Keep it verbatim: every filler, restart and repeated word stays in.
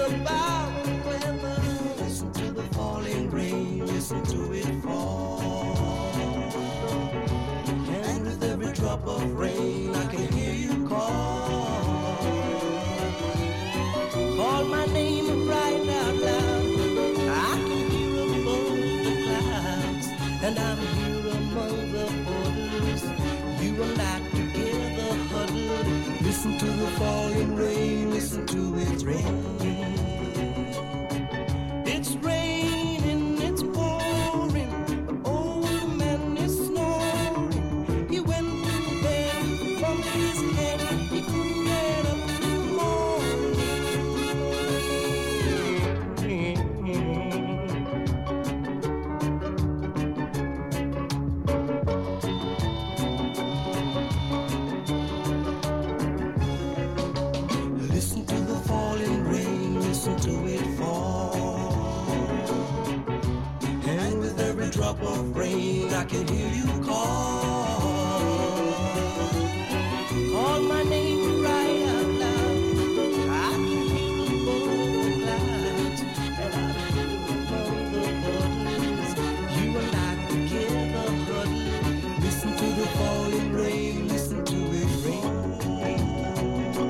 about the weather. Listen to the falling rain, listen to it fall. And with every drop of rain, I can hear you call. Call my name right out loud. I can hear above the clouds, and I'm here among the orders. You and I together huddled. Listen to the falling rain, listen to it rain. It's raining, it's pouring. The old man is snoring. He went to bed, bumped his head. He couldn't get up till morning. Listen to the falling rain, listen to it fall. And with every drop of rain, I can hear you call.